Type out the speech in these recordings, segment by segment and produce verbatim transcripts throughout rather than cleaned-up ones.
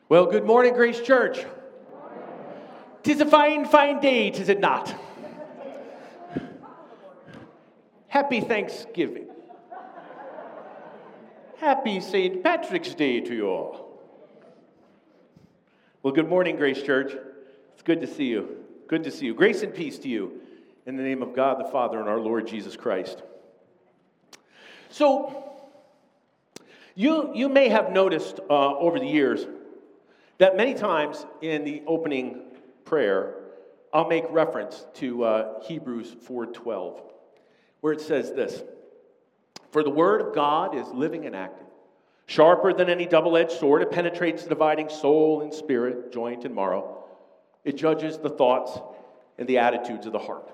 Well, good morning, Grace Church. Tis a fine, fine day, tis it not? Happy Thanksgiving. Happy Saint Patrick's Day to you all. Well, good morning, Grace Church. It's good to see you. Good to see you. Grace and peace to you in the name of God the Father and our Lord Jesus Christ. So, you, you may have noticed uh, over the years that many times in the opening prayer, I'll make reference to uh, Hebrews four twelve, where it says this: "For the word of God is living and active, sharper than any double-edged sword. It penetrates the dividing soul and spirit, joint and marrow. It judges the thoughts and the attitudes of the heart."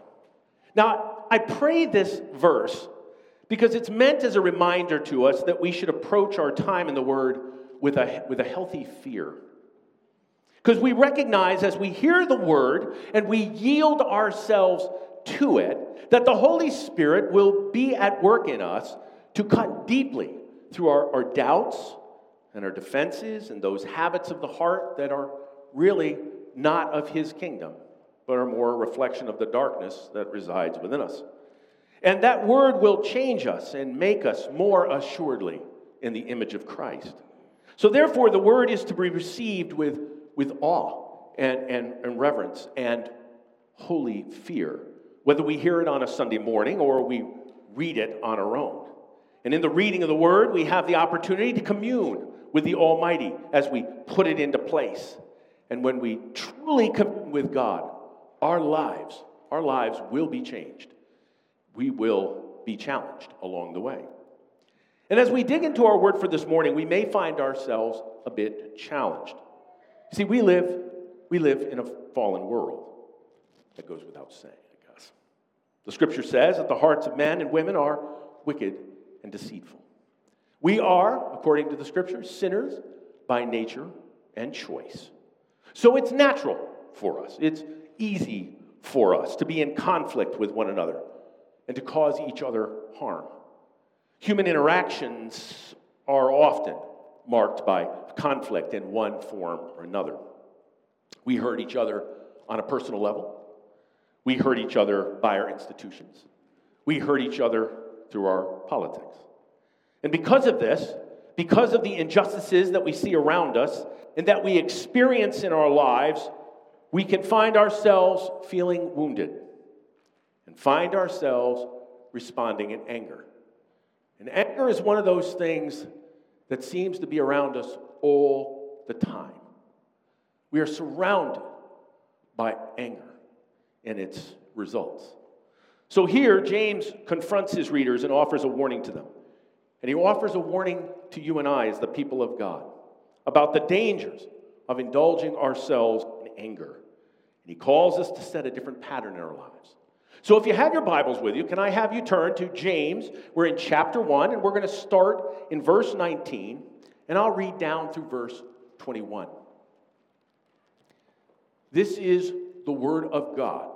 Now, I pray this verse because it's meant as a reminder to us that we should approach our time in the Word with a, with a healthy fear. Because we recognize as we hear the Word and we yield ourselves to it, that the Holy Spirit will be at work in us to cut deeply through our, our doubts and our defenses and those habits of the heart that are really not of His kingdom, but are more a reflection of the darkness that resides within us. And that Word will change us and make us more assuredly in the image of Christ. So therefore, the Word is to be received with, with awe and, and, and reverence and holy fear, whether we hear it on a Sunday morning or we read it on our own. And in the reading of the Word, we have the opportunity to commune with the Almighty as we put it into place. And when we truly commune with God, our lives, our lives will be changed. We will be challenged along the way. And as we dig into our word for this morning, we may find ourselves a bit challenged. See, we live, we live in a fallen world. That goes without saying, I guess. The scripture says that the hearts of men and women are wicked and deceitful. We are, according to the scriptures, sinners by nature and choice. So it's natural for us. It's easy for us to be in conflict with one another and to cause each other harm. Human interactions are often marked by conflict in one form or another. We hurt each other on a personal level. We hurt each other by our institutions. We hurt each other through our politics. And because of this, because of the injustices that we see around us and that we experience in our lives, we can find ourselves feeling wounded and find ourselves responding in anger. And anger is one of those things that seems to be around us all the time. We are surrounded by anger and its results. So here, James confronts his readers and offers a warning to them. And he offers a warning to you and I as the people of God about the dangers of indulging ourselves in anger. And he calls us to set a different pattern in our lives. So if you have your Bibles with you, can I have you turn to James? We're in chapter one, and we're going to start in verse nineteen, and I'll read down through verse twenty-one. This is the Word of God.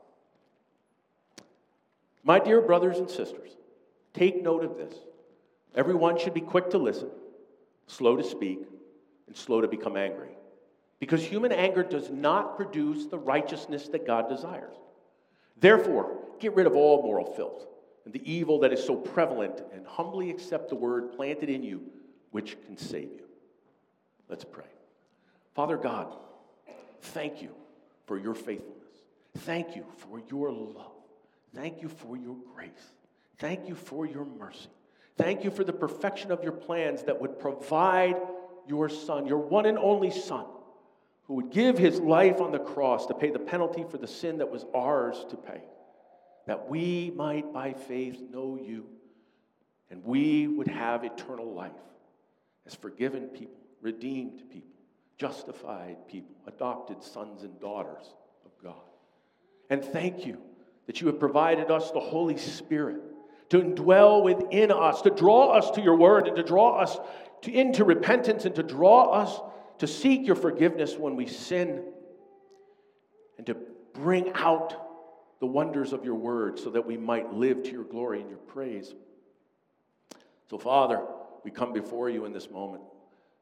My dear brothers and sisters, take note of this. Everyone should be quick to listen, slow to speak, and slow to become angry. Because human anger does not produce the righteousness that God desires. Therefore, get rid of all moral filth and the evil that is so prevalent, and humbly accept the word planted in you, which can save you. Let's pray. Father God, thank you for your faithfulness. Thank you for your love. Thank you for your grace. Thank you for your mercy. Thank you for the perfection of your plans that would provide your Son, your one and only Son, who would give his life on the cross to pay the penalty for the sin that was ours to pay, that we might by faith know you, and we would have eternal life as forgiven people, redeemed people, justified people, adopted sons and daughters of God. And thank you that you have provided us the Holy Spirit to indwell within us, to draw us to your word, and to draw us to, into repentance, and to draw us to seek your forgiveness when we sin, and to bring out the wonders of your word so that we might live to your glory and your praise. So, Father, we come before you in this moment,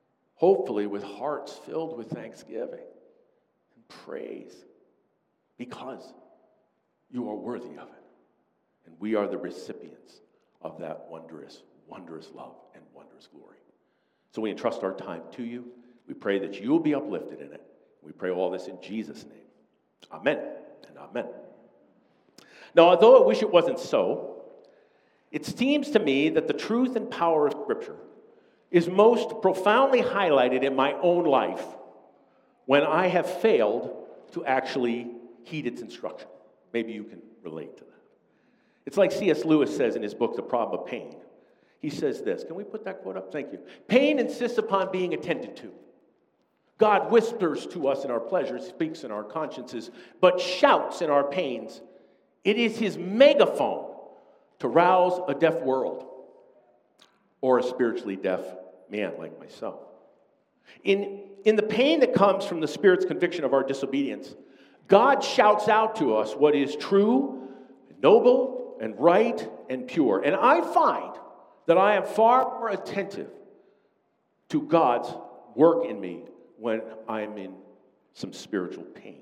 hopefully with hearts filled with thanksgiving and praise, because you are worthy of it. And we are the recipients of that wondrous, wondrous love and wondrous glory. So we entrust our time to you. We pray that you will be uplifted in it. We pray all this in Jesus' name. Amen and amen. Now, although I wish it wasn't so, it seems to me that the truth and power of Scripture is most profoundly highlighted in my own life when I have failed to actually heed its instruction. Maybe you can relate to that. It's like C S Lewis says in his book, The Problem of Pain. He says this. Can we put that quote up? Thank you. Pain insists upon being attended to. God whispers to us in our pleasures, speaks in our consciences, but shouts in our pains. It is his megaphone to rouse a deaf world or a spiritually deaf man like myself. In, in the pain that comes from the Spirit's conviction of our disobedience, God shouts out to us what is true, noble, and right, and pure. And I find that I am far more attentive to God's work in me when I'm in some spiritual pain.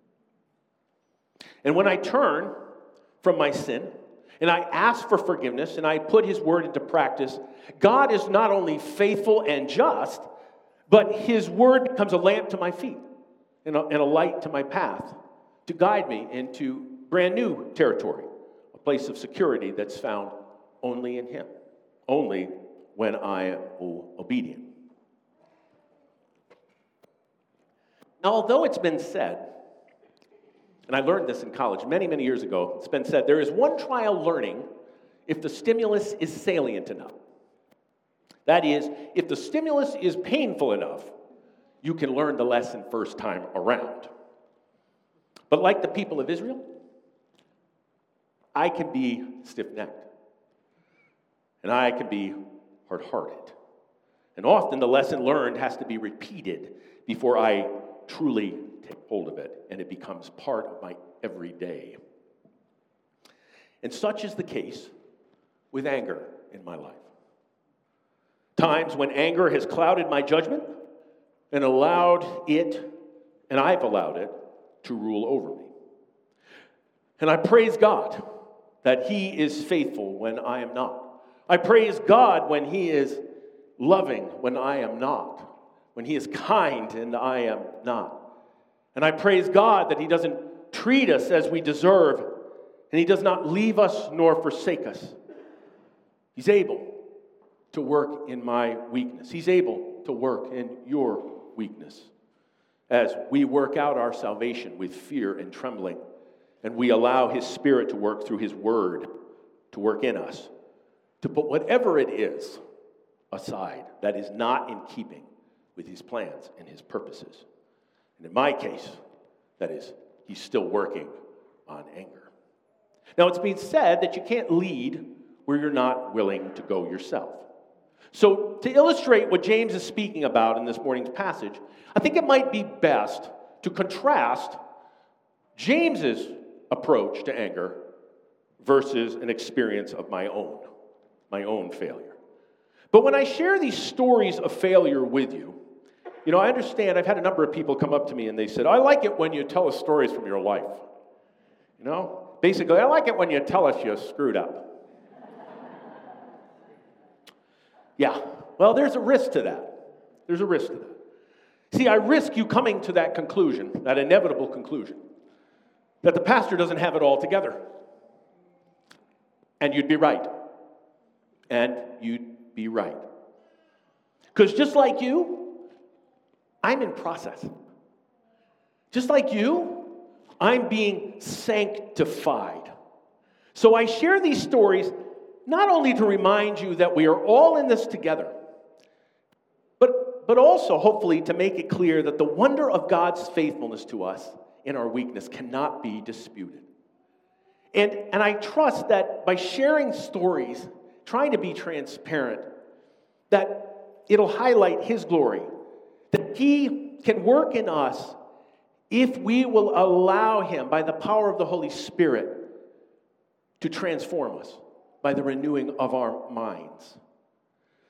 And when I turn from my sin, and I ask for forgiveness, and I put his word into practice, God is not only faithful and just, but his word becomes a lamp to my feet and a, and a light to my path to guide me into brand new territory, a place of security that's found only in him, only when I am obedient. Now, although it's been said, and I learned this in college many, many years ago, it's been said, there is one trial learning if the stimulus is salient enough. That is, if the stimulus is painful enough, you can learn the lesson first time around. But like the people of Israel, I can be stiff-necked, and I can be hard-hearted. And often the lesson learned has to be repeated before I truly take hold of it, and it becomes part of my everyday. And such is the case with anger in my life. Times when anger has clouded my judgment and allowed it, and I've allowed it, to rule over me. And I praise God that he is faithful when I am not. I praise God when he is loving when I am not, when he is kind and I am not. And I praise God that he doesn't treat us as we deserve, and he does not leave us nor forsake us. He's able to work in my weakness. He's able to work in your weakness as we work out our salvation with fear and trembling, and we allow his Spirit to work through his word to work in us, to put whatever it is aside that is not in keeping with his plans and his purposes. And in my case, that is, he's still working on anger. Now, it's been said that you can't lead where you're not willing to go yourself. So, to illustrate what James is speaking about in this morning's passage, I think it might be best to contrast James's approach to anger versus an experience of my own, my own failure. But when I share these stories of failure with you, you know, I understand, I've had a number of people come up to me and they said, I like it when you tell us stories from your life. You know, basically, I like it when you tell us you screwed up. Yeah, well, there's a risk to that. There's a risk to that. See, I risk you coming to that conclusion, that inevitable conclusion, that the pastor doesn't have it all together. And you'd be right. And you'd be right. Because just like you, I'm in process. Just like you, I'm being sanctified. So I share these stories not only to remind you that we are all in this together, but, but also, hopefully, to make it clear that the wonder of God's faithfulness to us in our weakness cannot be disputed. And, and I trust that by sharing stories, trying to be transparent, that it'll highlight his glory, that he can work in us if we will allow him, by the power of the Holy Spirit, to transform us by the renewing of our minds.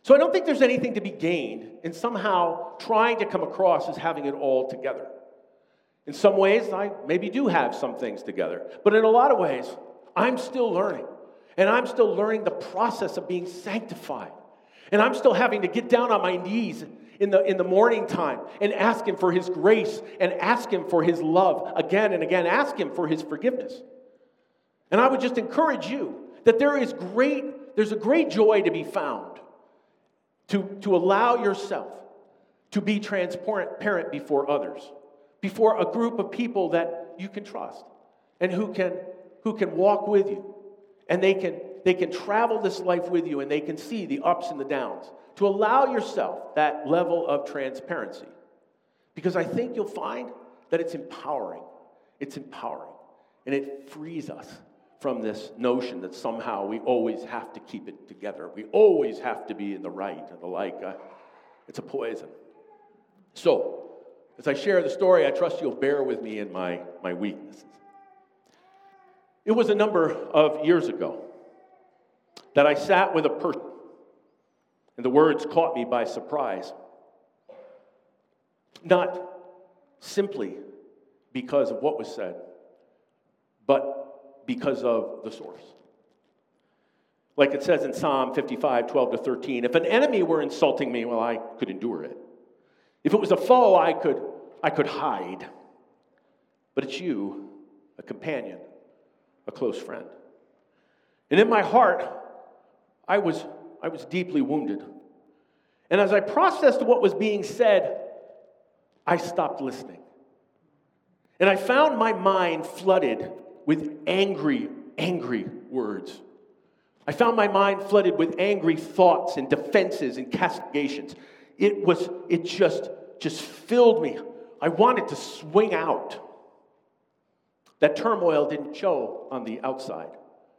So I don't think there's anything to be gained in somehow trying to come across as having it all together. In some ways, I maybe do have some things together. But in a lot of ways, I'm still learning. And I'm still learning the process of being sanctified. And I'm still having to get down on my knees in the, in the morning time and ask Him for His grace and ask Him for His love again and again. Ask Him for His forgiveness. And I would just encourage you that there is great, there's a great joy to be found to, to allow yourself to be transparent before others, before a group of people that you can trust and who can, who can walk with you. And they can, they can travel this life with you and they can see the ups and the downs. To allow yourself that level of transparency. Because I think you'll find that it's empowering. It's empowering. And it frees us from this notion that somehow we always have to keep it together. We always have to be in the right and the like. Uh, it's a poison. So, as I share the story, I trust you'll bear with me in my, my weaknesses. It was a number of years ago that I sat with a person, and the words caught me by surprise. Not simply because of what was said, but because of the source. Like it says in Psalm fifty-five, twelve to thirteen, if an enemy were insulting me, well, I could endure it. If it was a foe, I could, I could hide. But it's you, a companion, a close friend. And in my heart, I was, I was deeply wounded. And as I processed what was being said, I stopped listening. And I found my mind flooded with angry, angry words. I found my mind flooded with angry thoughts and defenses and castigations. It was, it just, just filled me. I wanted to swing out. That turmoil didn't show on the outside.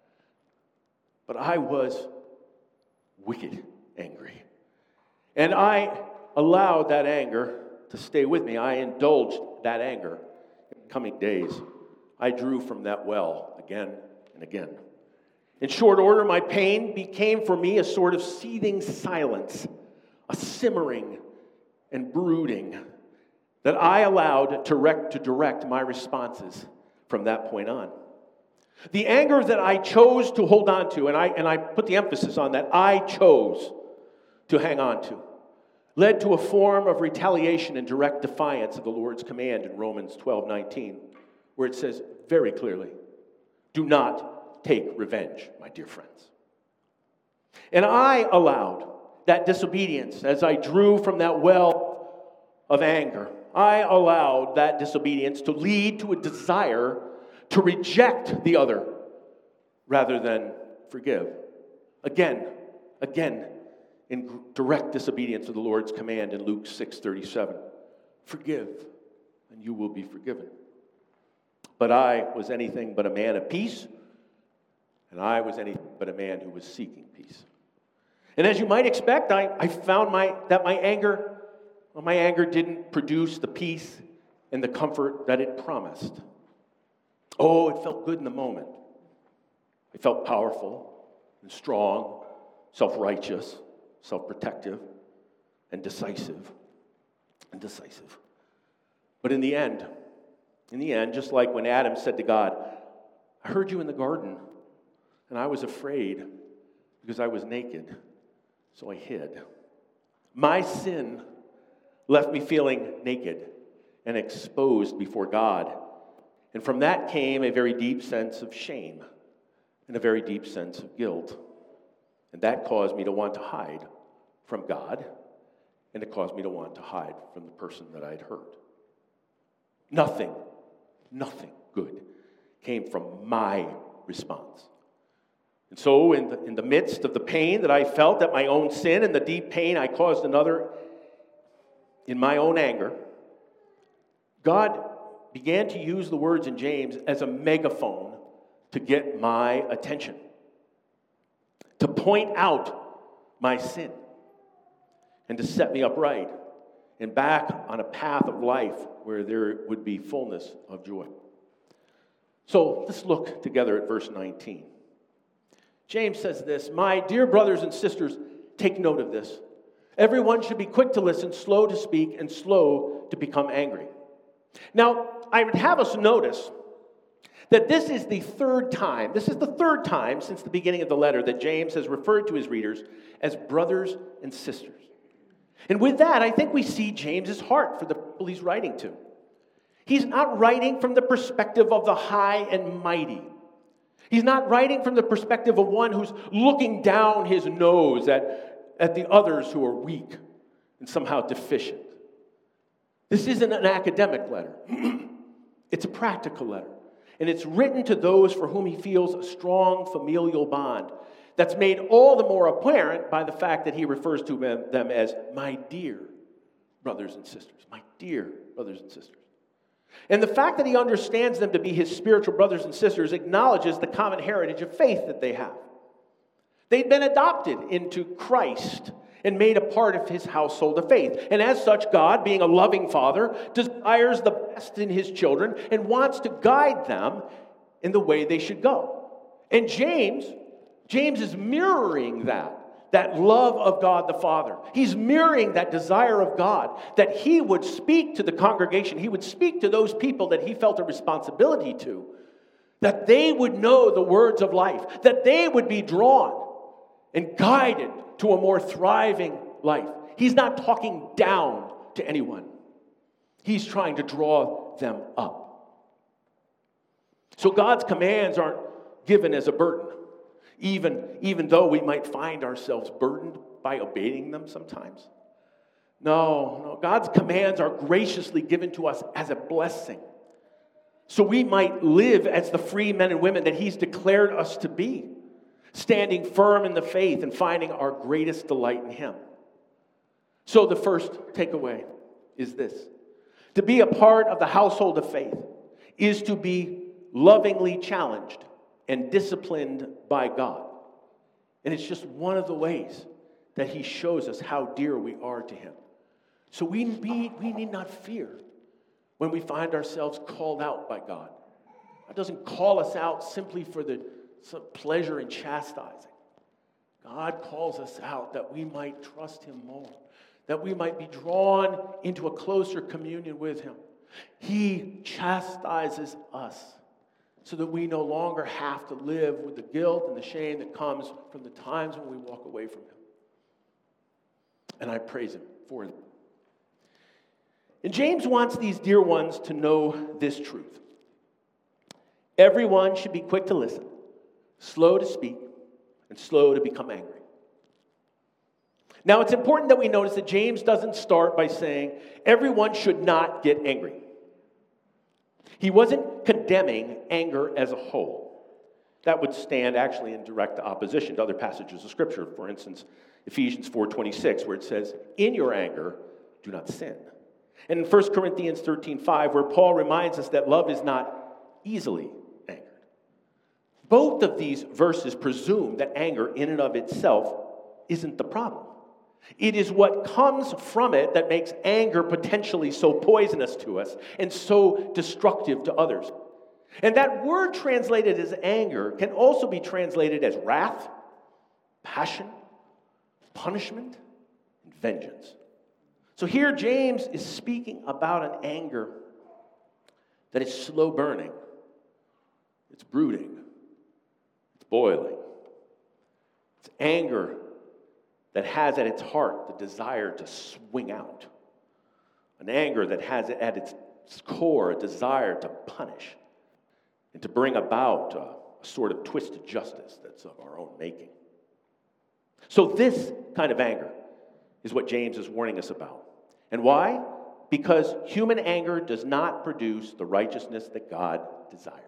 But I was wicked angry. And I allowed that anger to stay with me. I indulged that anger in the coming days. I drew from that well again and again. In short order, my pain became for me a sort of seething silence, a simmering and brooding that I allowed to direct, to direct my responses from that point on. The anger that I chose to hold on to, and I, and I put the emphasis on that, I chose to hang on to, led to a form of retaliation and direct defiance of the Lord's command in Romans twelve nineteen, where it says very clearly, do not take revenge, my dear friends. And I allowed that disobedience as I drew from that well of anger. I allowed that disobedience to lead to a desire to reject the other rather than forgive. Again, again, in direct disobedience of the Lord's command in Luke six thirty-seven. Forgive, and you will be forgiven. But I was anything but a man of peace, and I was anything but a man who was seeking peace. And as you might expect, I, I found my that my anger, well, my anger didn't produce the peace and the comfort that it promised. Oh, it felt good in the moment. I felt powerful and strong, self-righteous, self-protective, and decisive, and decisive. But in the end, in the end, just like when Adam said to God, I heard you in the garden, and I was afraid because I was naked, so I hid. My sin left me feeling naked and exposed before God. And from that came a very deep sense of shame and a very deep sense of guilt. And that caused me to want to hide from God, and it caused me to want to hide from the person that I'd hurt. Nothing, nothing good came from my response. And so in the, in the midst of the pain that I felt at my own sin and the deep pain I caused another in my own anger, God began to use the words in James as a megaphone to get my attention, to point out my sin, and to set me upright and back on a path of life where there would be fullness of joy. So let's look together at verse nineteen. James says this, my dear brothers and sisters, take note of this. Everyone should be quick to listen, slow to speak, and slow to become angry. Now, I would have us notice that this is the third time, this is the third time since the beginning of the letter that James has referred to his readers as brothers and sisters. And with that, I think we see James's heart for the people he's writing to. He's not writing from the perspective of the high and mighty. He's not writing from the perspective of one who's looking down his nose at, at the others who are weak and somehow deficient. This isn't an academic letter. It's a practical letter. And it's written to those for whom he feels a strong familial bond that's made all the more apparent by the fact that he refers to them as my dear brothers and sisters. My dear brothers and sisters. And the fact that he understands them to be his spiritual brothers and sisters acknowledges the common heritage of faith that they have. They'd been adopted into Christ and made a part of his household of faith. And as such, God, being a loving father, desires the best in his children and wants to guide them in the way they should go. And James, James is mirroring that. That love of God the Father. He's mirroring that desire of God, that he would speak to the congregation, he would speak to those people that he felt a responsibility to, that they would know the words of life, that they would be drawn and guided to a more thriving life. He's not talking down to anyone. He's trying to draw them up. So God's commands aren't given as a burden. Even, even though we might find ourselves burdened by obeying them sometimes. No, no, God's commands are graciously given to us as a blessing. So we might live as the free men and women that he's declared us to be. Standing firm in the faith and finding our greatest delight in him. So the first takeaway is this. To be a part of the household of faith is to be lovingly challenged and disciplined by God. And it's just one of the ways that he shows us how dear we are to him. So we, we, we need not fear when we find ourselves called out by God. God doesn't call us out simply for the pleasure in chastising. God calls us out that we might trust him more, that we might be drawn into a closer communion with him. He chastises us so that we no longer have to live with the guilt and the shame that comes from the times when we walk away from him. And I praise him for it. And James wants these dear ones to know this truth. Everyone should be quick to listen, slow to speak, and slow to become angry. Now, it's important that we notice that James doesn't start by saying everyone should not get angry. He wasn't condemning anger as a whole. That would stand actually in direct opposition to other passages of Scripture. For instance, Ephesians four twenty-six, where it says, "In your anger, do not sin." And in First Corinthians thirteen five, where Paul reminds us that love is not easily angered. Both of these verses presume that anger in and of itself isn't the problem. It is what comes from it that makes anger potentially so poisonous to us and so destructive to others. And that word translated as anger can also be translated as wrath, passion, punishment, and vengeance. So here James is speaking about an anger that is slow burning, it's brooding, it's boiling. It's anger that has at its heart the desire to swing out. An anger that has at its core a desire to punish and to bring about a, a sort of twisted justice that's of our own making. So this kind of anger is what James is warning us about. And why? Because human anger does not produce the righteousness that God desires.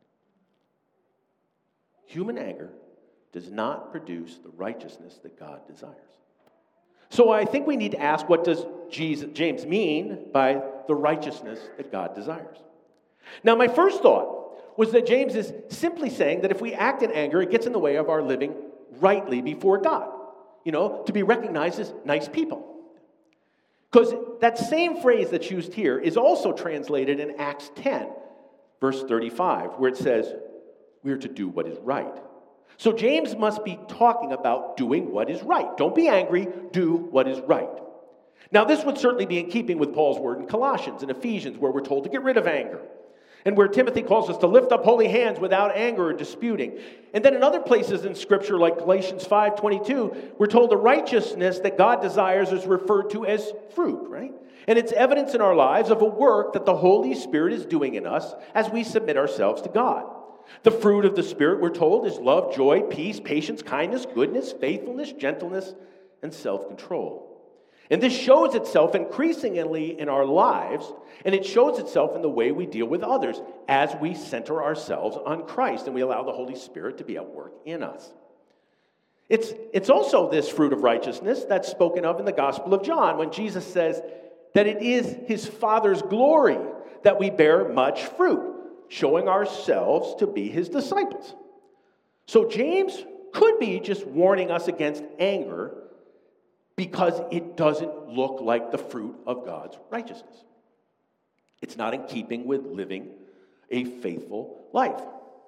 Human anger does not produce the righteousness that God desires. So I think we need to ask, what does Jesus, James mean by the righteousness that God desires? Now, my first thought was that James is simply saying that if we act in anger, it gets in the way of our living rightly before God. You know, to be recognized as nice people. Because that same phrase that's used here is also translated in Acts ten, verse thirty-five, where it says, we are to do what is right. So James must be talking about doing what is right. Don't be angry, do what is right. Now, this would certainly be in keeping with Paul's word in Colossians and Ephesians, where we're told to get rid of anger, and where Timothy calls us to lift up holy hands without anger or disputing. And then in other places in Scripture, like Galatians five twenty-two, we're told the righteousness that God desires is referred to as fruit, right? And it's evidence in our lives of a work that the Holy Spirit is doing in us as we submit ourselves to God. The fruit of the Spirit, we're told, is love, joy, peace, patience, kindness, goodness, faithfulness, gentleness, and self-control. And this shows itself increasingly in our lives, and it shows itself in the way we deal with others as we center ourselves on Christ and we allow the Holy Spirit to be at work in us. It's, it's also this fruit of righteousness that's spoken of in the Gospel of John when Jesus says that it is his Father's glory that we bear much fruit, showing ourselves to be his disciples. So James could be just warning us against anger because it doesn't look like the fruit of God's righteousness. It's not in keeping with living a faithful life.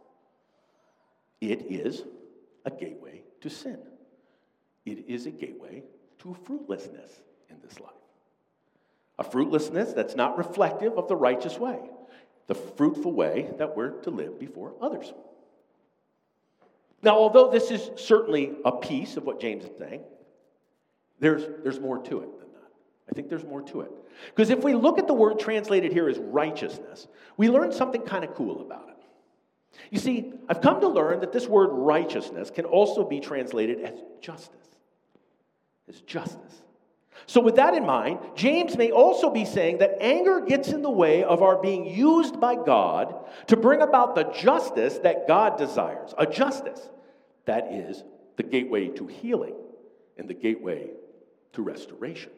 It is a gateway to sin. It is a gateway to fruitlessness in this life. A fruitlessness that's not reflective of the righteous way, the fruitful way that we're to live before others. Now, although this is certainly a piece of what James is saying, there's, there's more to it than that. I think there's more to it. Because if we look at the word translated here as righteousness, we learn something kind of cool about it. You see, I've come to learn that this word righteousness can also be translated as justice. As justice. So with that in mind, James may also be saying that anger gets in the way of our being used by God to bring about the justice that God desires. A justice that is the gateway to healing and the gateway to restoration.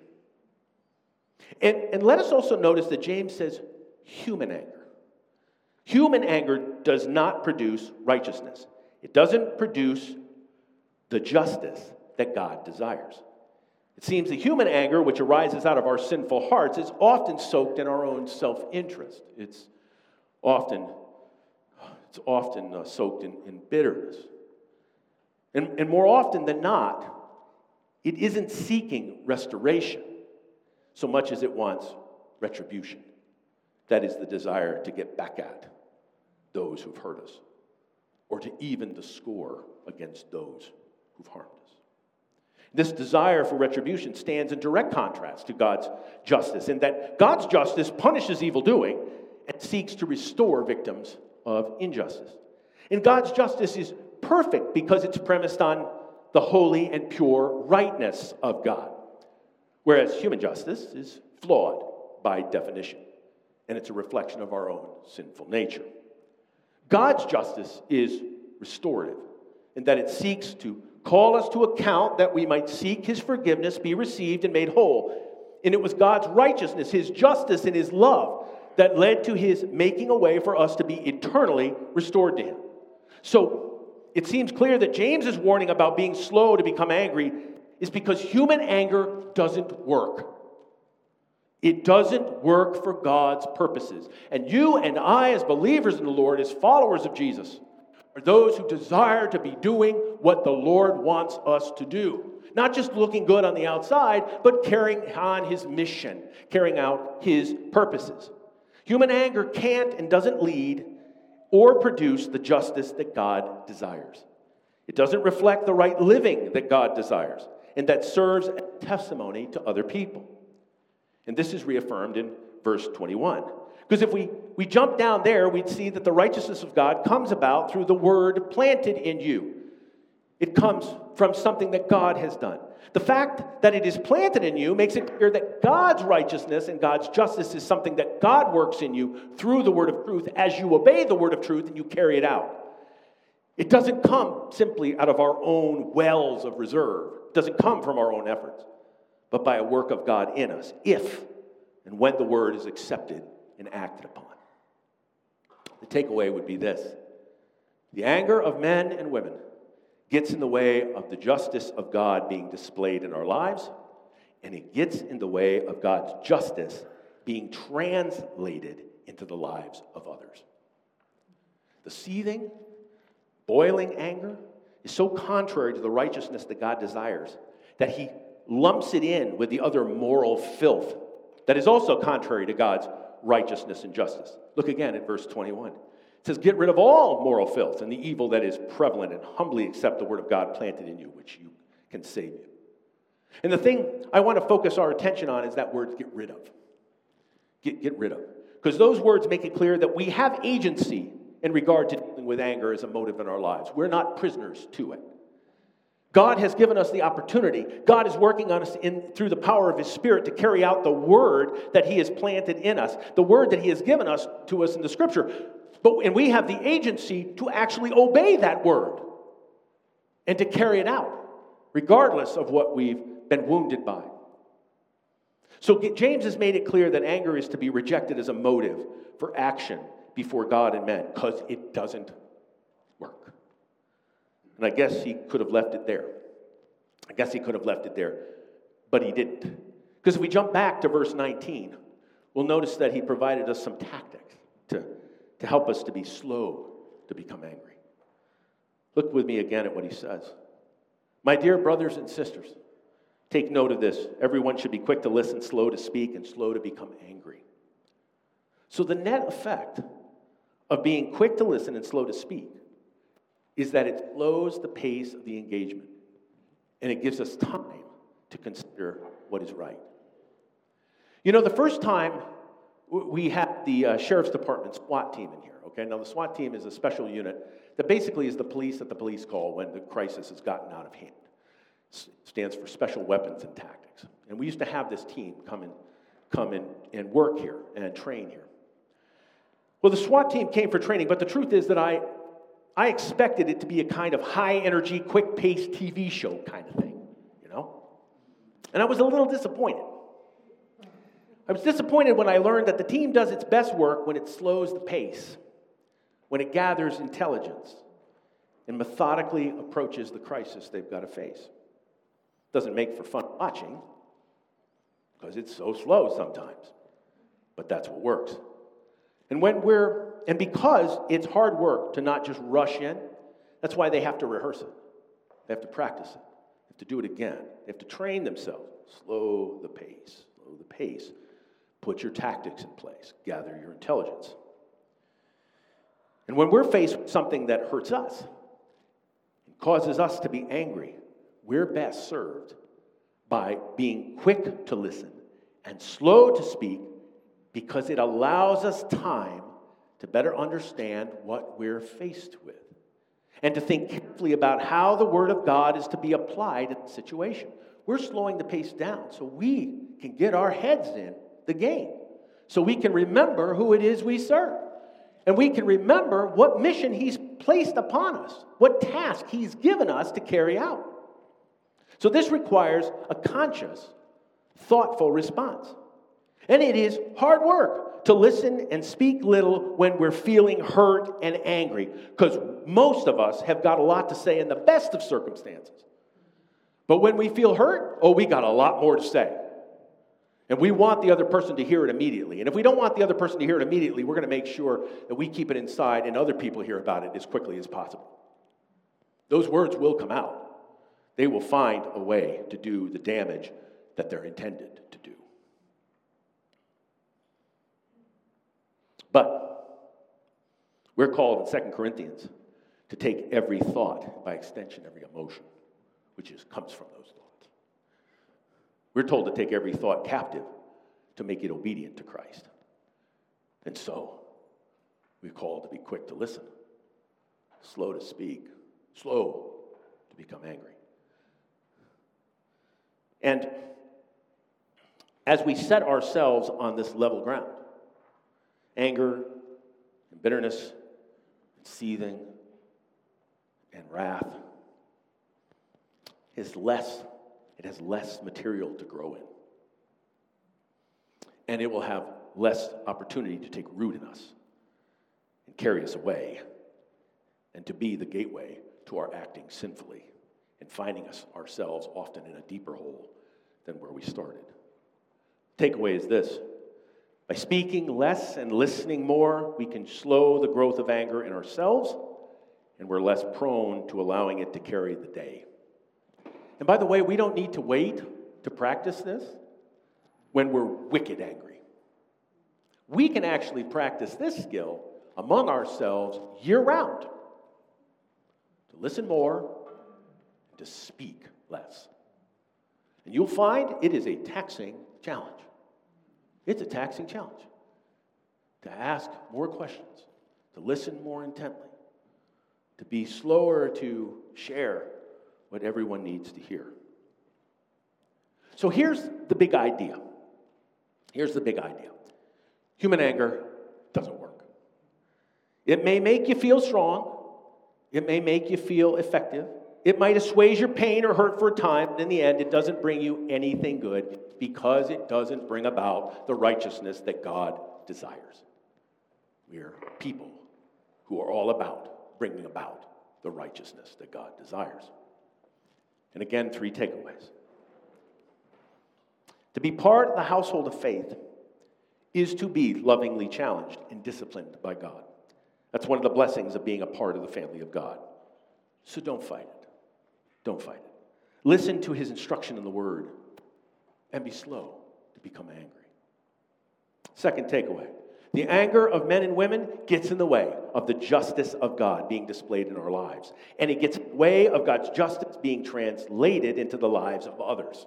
And, and let us also notice that James says human anger. Human anger does not produce righteousness. It doesn't produce the justice that God desires. It seems that human anger, which arises out of our sinful hearts, is often soaked in our own self-interest. It's often, it's often uh, soaked in, in bitterness. And, and more often than not, it isn't seeking restoration so much as it wants retribution. That is the desire to get back at those who've hurt us, or to even the score against those who've harmed us. This desire for retribution stands in direct contrast to God's justice, in that God's justice punishes evil doing and seeks to restore victims of injustice. And God's justice is perfect because it's premised on the holy and pure rightness of God, whereas human justice is flawed by definition, and it's a reflection of our own sinful nature. God's justice is restorative, in that it seeks to call us to account that we might seek his forgiveness, be received, and made whole. And it was God's righteousness, his justice, and his love that led to his making a way for us to be eternally restored to him. So it seems clear that James' warning about being slow to become angry is because human anger doesn't work. It doesn't work for God's purposes. And you and I, as believers in the Lord, as followers of Jesus, are those who desire to be doing what the Lord wants us to do. Not just looking good on the outside, but carrying on his mission, carrying out his purposes. Human anger can't and doesn't lead or produce the justice that God desires. It doesn't reflect the right living that God desires, and that serves as testimony to other people. And this is reaffirmed in verse twenty-one. Because if we, we jump down there, we'd see that the righteousness of God comes about through the word planted in you. It comes from something that God has done. The fact that it is planted in you makes it clear that God's righteousness and God's justice is something that God works in you through the word of truth as you obey the word of truth and you carry it out. It doesn't come simply out of our own wells of reserve. It doesn't come from our own efforts, but by a work of God in us, if and when the word is accepted and acted upon. The takeaway would be this: the anger of men and women gets in the way of the justice of God being displayed in our lives, and it gets in the way of God's justice being translated into the lives of others. The seething, boiling anger is so contrary to the righteousness that God desires that he lumps it in with the other moral filth that is also contrary to God's righteousness and justice. Look again at verse twenty-one. It says, get rid of all moral filth and the evil that is prevalent, and humbly accept the word of God planted in you, which you can save you. And the thing I want to focus our attention on is that word, get rid of. Get, get rid of. Because those words make it clear that we have agency in regard to dealing with anger as a motive in our lives. We're not prisoners to it. God has given us the opportunity. God is working on us in, through the power of his Spirit to carry out the word that he has planted in us, the word that he has given us to us in the Scripture. But and we have the agency to actually obey that word and to carry it out, regardless of what we've been wounded by. So James has made it clear that anger is to be rejected as a motive for action before God and men, because it doesn't work. And I guess he could have left it there. I guess he could have left it there, but he didn't. Because if we jump back to verse nineteen, we'll notice that he provided us some tactics to, to help us to be slow to become angry. Look with me again at what he says. My dear brothers and sisters, take note of this. Everyone should be quick to listen, slow to speak, and slow to become angry. So the net effect of being quick to listen and slow to speak is that it slows the pace of the engagement, and it gives us time to consider what is right. You know, the first time we had the uh, Sheriff's Department SWAT team in here, okay? Now, the SWAT team is a special unit that basically is the police that the police call when the crisis has gotten out of hand. It stands for Special Weapons and Tactics. And we used to have this team come and come in and work here and train here. Well, the SWAT team came for training, but the truth is that I, I expected it to be a kind of high-energy, quick-paced T V show kind of thing, you know? And I was a little disappointed. I was disappointed when I learned that the team does its best work when it slows the pace, when it gathers intelligence, and methodically approaches the crisis they've got to face. Doesn't make for fun watching, because it's so slow sometimes, but that's what works. And when we're, and because it's hard work to not just rush in, that's why they have to rehearse it. They have to practice it. They have to do it again. They have to train themselves. Slow the pace. Slow the pace. Put your tactics in place. Gather your intelligence. And when we're faced with something that hurts us, and causes us to be angry, we're best served by being quick to listen and slow to speak, because it allows us time to better understand what we're faced with and to think carefully about how the Word of God is to be applied in the situation. We're slowing the pace down so we can get our heads in the game, so we can remember who it is we serve, and we can remember what mission He's placed upon us, what task He's given us to carry out. So this requires a conscious, thoughtful response. And it is hard work to listen and speak little when we're feeling hurt and angry, because most of us have got a lot to say in the best of circumstances. But when we feel hurt, oh, we got a lot more to say. And we want the other person to hear it immediately. And if we don't want the other person to hear it immediately, we're going to make sure that we keep it inside and other people hear about it as quickly as possible. Those words will come out. They will find a way to do the damage that they're intended to do. But we're called in Second Corinthians to take every thought, by extension, every emotion, which is, comes from those thoughts. We're told to take every thought captive to make it obedient to Christ. And so, we're called to be quick to listen, slow to speak, slow to become angry. And as we set ourselves on this level ground, anger and bitterness and seething and wrath is less, it has less material to grow in. And it will have less opportunity to take root in us and carry us away and to be the gateway to our acting sinfully and finding us ourselves often in a deeper hole than where we started. Takeaway is this: by speaking less and listening more, we can slow the growth of anger in ourselves and we're less prone to allowing it to carry the day. And by the way, we don't need to wait to practice this when we're wicked angry. We can actually practice this skill among ourselves year-round. To listen more, and to speak less. And you'll find it is a taxing challenge. It's a taxing challenge. To ask more questions, to listen more intently, to be slower to share what everyone needs to hear. So here's the big idea. Here's the big idea. Human anger doesn't work. It may make you feel strong. It may make you feel effective. It might assuage your pain or hurt for a time, but in the end, it doesn't bring you anything good because it doesn't bring about the righteousness that God desires. We are people who are all about bringing about the righteousness that God desires. And again, three takeaways. To be part of the household of faith is to be lovingly challenged and disciplined by God. That's one of the blessings of being a part of the family of God. So don't fight it. Don't fight it. Listen to his instruction in the word and be slow to become angry. Second takeaway. The anger of men and women gets in the way of the justice of God being displayed in our lives. And it gets in the way of God's justice being translated into the lives of others.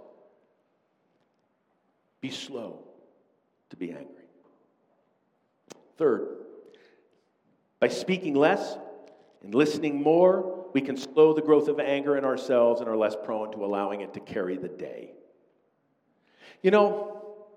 Be slow to be angry. Third, by speaking less and listening more, we can slow the growth of anger in ourselves and are less prone to allowing it to carry the day. You know,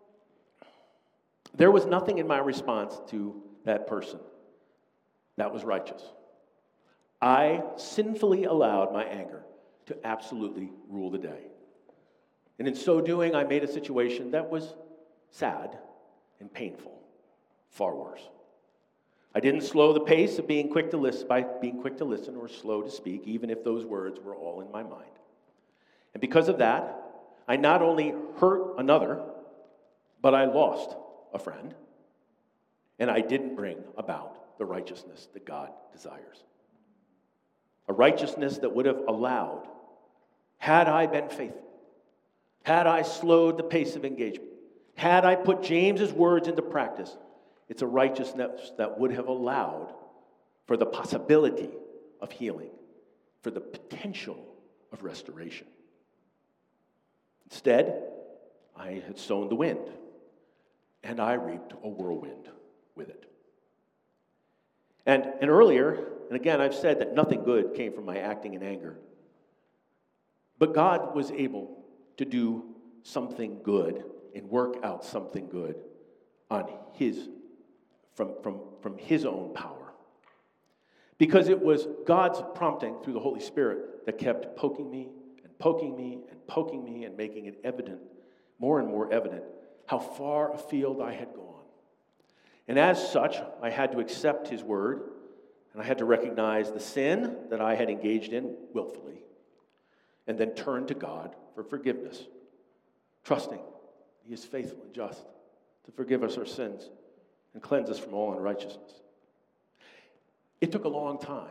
there was nothing in my response to that person that was righteous. I sinfully allowed my anger to absolutely rule the day. And in so doing, I made a situation that was sad and painful, far worse. I didn't slow the pace of being quick to listen by being quick to listen or slow to speak, even if those words were all in my mind. And because of that, I not only hurt another, but I lost a friend, and I didn't bring about the righteousness that God desires. A righteousness that would have allowed, had I been faithful, had I slowed the pace of engagement, had I put James's words into practice, it's a righteousness that would have allowed for the possibility of healing, for the potential of restoration. Instead, I had sown the wind, and I reaped a whirlwind with it. And, and earlier, and again, I've said that nothing good came from my acting in anger. But God was able to do something good and work out something good on his, from, from, from his own power. Because it was God's prompting through the Holy Spirit that kept poking me and poking me and poking me and making it evident, more and more evident, how far afield I had gone. And as such, I had to accept his word, and I had to recognize the sin that I had engaged in willfully, and then turn to God for forgiveness, trusting he is faithful and just to forgive us our sins and cleanse us from all unrighteousness. It took a long time.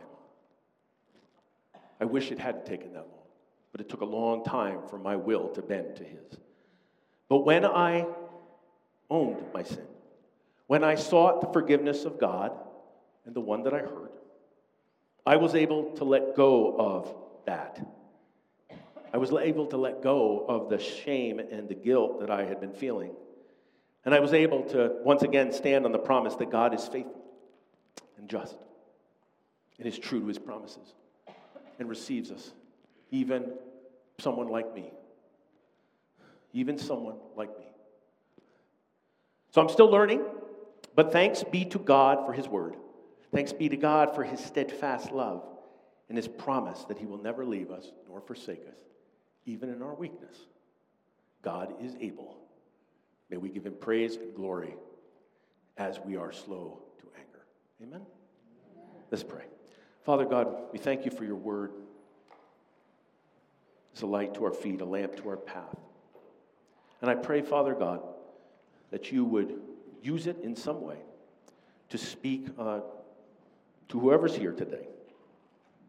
I wish it hadn't taken that long, but it took a long time for my will to bend to his. But when I owned my sin, when I sought the forgiveness of God and the one that I hurt, I was able to let go of that. I was able to let go of the shame and the guilt that I had been feeling. And I was able to once again stand on the promise that God is faithful and just and is true to his promises and receives us, even someone like me. Even someone like me. So I'm still learning, but thanks be to God for his word. Thanks be to God for his steadfast love and his promise that he will never leave us nor forsake us, even in our weakness. God is able. May we give him praise and glory as we are slow to anger. Amen? Let's pray. Father God, we thank you for your word. It's a light to our feet, a lamp to our path. And I pray, Father God, that you would use it in some way to speak uh, to whoever's here today.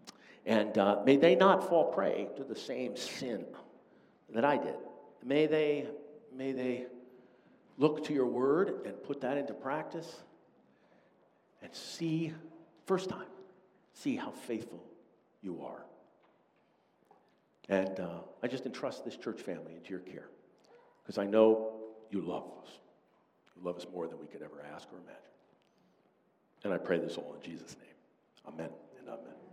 And uh, may they not fall prey to the same sin that I did. May they, may they look to your word and put that into practice and see, first time, see how faithful you are. And uh, I just entrust this church family into your care, because I know you love us. You love us more than we could ever ask or imagine. And I pray this all in Jesus' name. Amen and amen.